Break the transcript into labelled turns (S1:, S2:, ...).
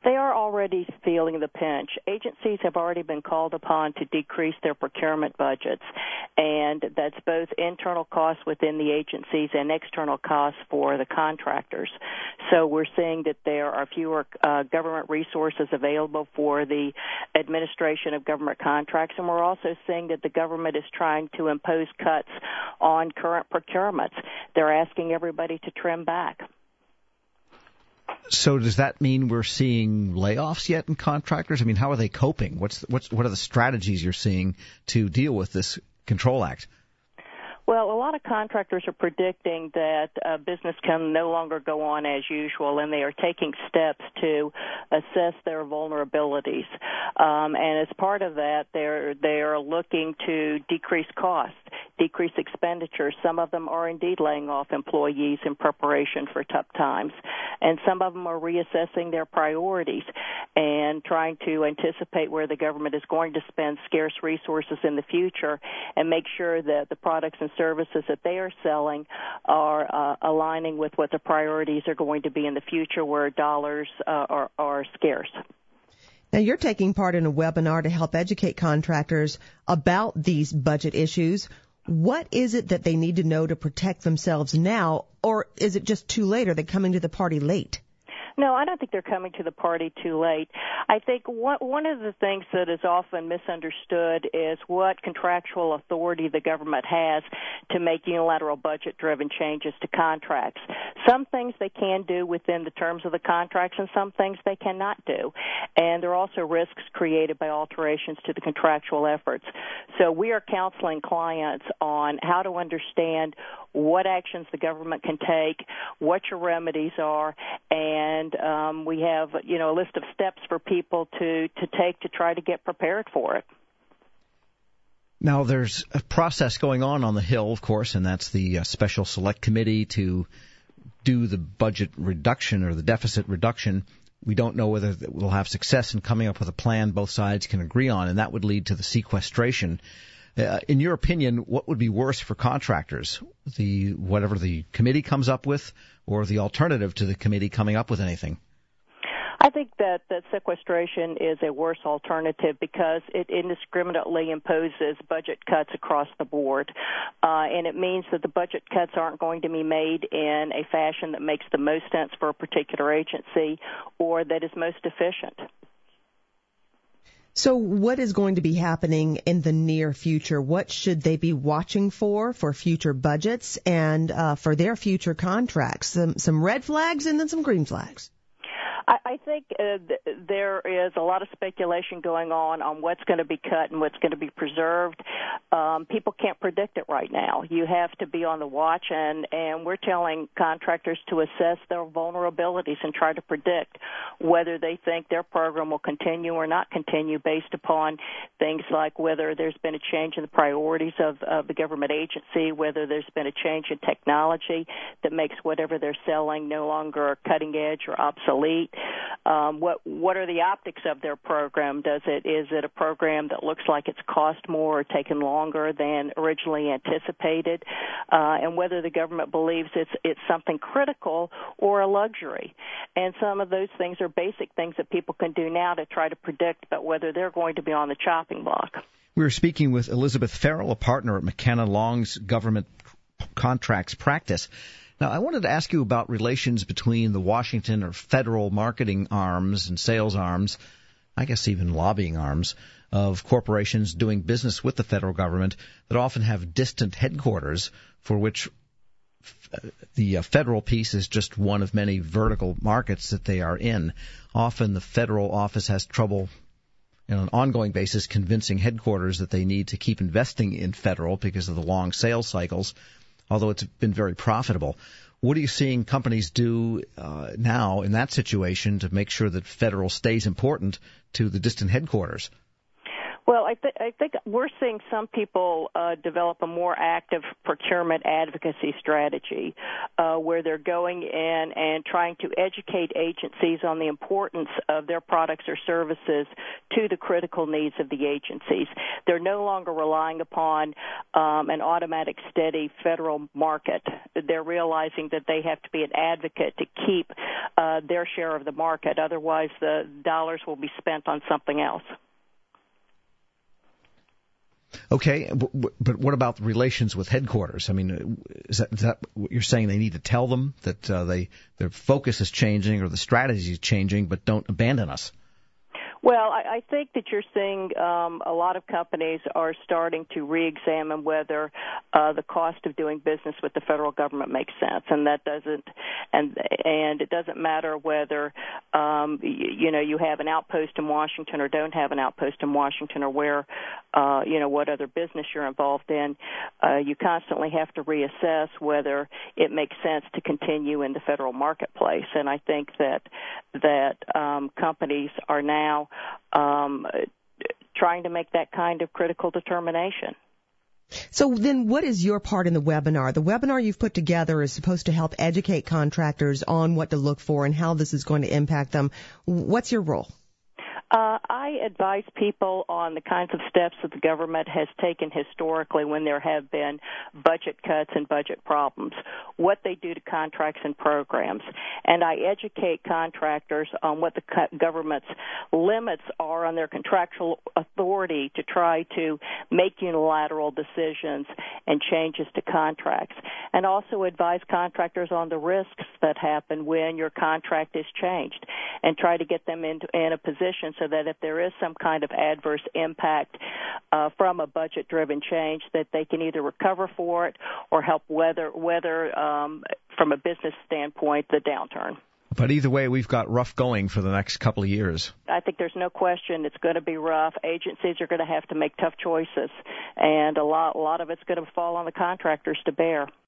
S1: They are already feeling the pinch. Agencies have already been called upon to decrease their procurement budgets, and that's both internal costs within the agencies and external costs for the contractors. So we're seeing that there are fewer government resources available for the administration of government contracts, and we're also seeing that the government is trying to impose cuts on current procurements. They're asking everybody to trim back.
S2: So does that mean we're seeing layoffs yet in contractors? I mean, how are they coping? What are the strategies you're seeing to deal with this Control Act?
S1: Well, a lot of contractors are predicting that business can no longer go on as usual, and they are taking steps to assess their vulnerabilities. And as part of that, they are looking to decrease costs, decrease expenditures. Some of them are indeed laying off employees in preparation for tough times, and some of them are reassessing their priorities and trying to anticipate where the government is going to spend scarce resources in the future and make sure that the products and services that they are selling are aligning with what the priorities are going to be in the future where dollars are scarce.
S3: Now, you're taking part in a webinar to help educate contractors about these budget issues. What is it that they need to know to protect themselves now, or is it just too late? Are they coming to the party late?
S1: No, I don't think they're coming to the party too late. I think one of the things that is often misunderstood is what contractual authority the government has to make unilateral budget-driven changes to contracts. Some things they can do within the terms of the contracts, and some things they cannot do. And there are also risks created by alterations to the contractual efforts. So we are counseling clients on how to understand what actions the government can take, what your remedies are, and we have, a list of steps for people to take to try to get prepared for it.
S2: Now, there's a process going on the Hill, of course, and that's the Special Select Committee to do the budget reduction or the deficit reduction. We don't know whether we'll have success in coming up with a plan both sides can agree on, and that would lead to the sequestration. In your opinion, what would be worse for contractors, whatever the committee comes up with, or the alternative to the committee coming up with anything?
S1: I think that sequestration is a worse alternative because it indiscriminately imposes budget cuts across the board, and it means that the budget cuts aren't going to be made in a fashion that makes the most sense for a particular agency or that is most efficient.
S3: So what is going to be happening in the near future? What should they be watching for future budgets and for their future contracts? Some red flags and then some green flags.
S1: I think there is a lot of speculation going on what's going to be cut and what's going to be preserved. People can't predict it right now. You have to be on the watch, and we're telling contractors to assess their vulnerabilities and try to predict whether they think their program will continue or not continue based upon things like whether there's been a change in the priorities of the government agency, whether there's been a change in technology that makes whatever they're selling no longer cutting edge or obsolete. What are the optics of their program? Is it a program that looks like it's cost more or taken longer than originally anticipated? And whether the government believes it's something critical or a luxury. And some of those things are basic things that people can do now to try to predict about whether they're going to be on the chopping block.
S2: We were speaking with Elizabeth Farrell, a partner at McKenna Long's government contracts practice. Now, I wanted to ask you about relations between the Washington or federal marketing arms and sales arms, I guess even lobbying arms, of corporations doing business with the federal government that often have distant headquarters for which the federal piece is just one of many vertical markets that they are in. Often the federal office has trouble on an ongoing basis convincing headquarters that they need to keep investing in federal because of the long sales cycles, although it's been very profitable. What are you seeing companies do now in that situation to make sure that federal stays important to the distant headquarters?
S1: Well, I think we're seeing some people develop a more active procurement advocacy strategy where they're going in and trying to educate agencies on the importance of their products or services to the critical needs of the agencies. They're no longer relying upon an automatic, steady federal market. They're realizing that they have to be an advocate to keep their share of the market. Otherwise, the dollars will be spent on something else.
S2: Okay, but what about relations with headquarters? I mean, is that what you're saying? They need to tell them that their focus is changing or the strategy is changing, but don't abandon us.
S1: Well, I think that you're seeing a lot of companies are starting to re-examine whether the cost of doing business with the federal government makes sense, and that doesn't, and it doesn't matter whether you have an outpost in Washington or don't have an outpost in Washington, or where what other business you're involved in. You constantly have to reassess whether it makes sense to continue in the federal marketplace, and I think that companies are now trying to make that kind of critical determination.
S3: So then what is your part in the webinar? The webinar you've put together is supposed to help educate contractors on what to look for and how this is going to impact them. What's your role?
S1: I advise people on the kinds of steps that the government has taken historically when there have been budget cuts and budget problems, what they do to contracts and programs. And I educate contractors on what the government's limits are on their contractual authority to try to make unilateral decisions and changes to contracts. And also advise contractors on the risks that happen when your contract is changed and try to get them in a position so that if there is some kind of adverse impact from a budget-driven change, that they can either recover for it or help weather from a business standpoint, the downturn.
S2: But either way, we've got rough going for the next couple of years.
S1: I think there's no question it's going to be rough. Agencies are going to have to make tough choices, and a lot of it's going to fall on the contractors to bear.